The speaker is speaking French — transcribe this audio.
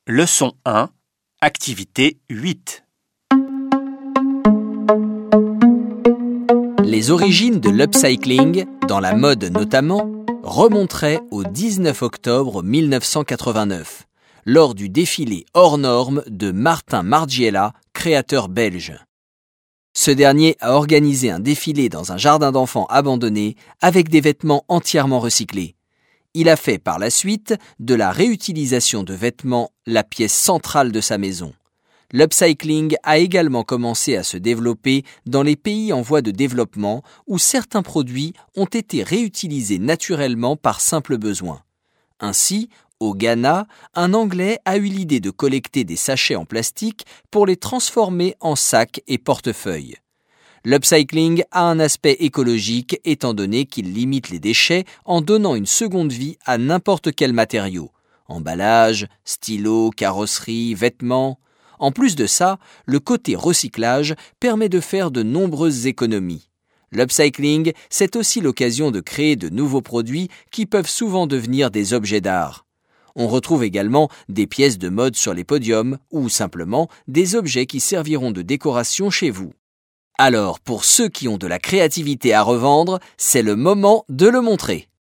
Leçon 1, activité 8. Les origines de l'upcycling, dans la mode notamment, remonteraient au 19 octobre 1989, lors du défilé hors norme de Martin Margiela, créateur belge. Ce dernier a organisé un défilé dans un jardin d'enfants abandonné avec des vêtements entièrement recyclés. Il a fait par la suite de la réutilisation de vêtements la pièce centrale de sa maison. L'upcycling a également commencé à se développer dans les pays en voie de développement où certains produits ont été réutilisés naturellement par simple besoin. Ainsi, au Ghana, un Anglais a eu l'idée de collecter des sachets en plastique pour les transformer en sacs et portefeuilles. L'upcycling a un aspect écologique étant donné qu'il limite les déchets en donnant une seconde vie à n'importe quel matériau. Emballage, stylo, carrosserie, vêtements. En plus de ça, le côté recyclage permet de faire de nombreuses économies. L'upcycling, c'est aussi l'occasion de créer de nouveaux produits qui peuvent souvent devenir des objets d'art. On retrouve également des pièces de mode sur les podiums ou simplement des objets qui serviront de décoration chez vous. Alors, pour ceux qui ont de la créativité à revendre, c'est le moment de le montrer.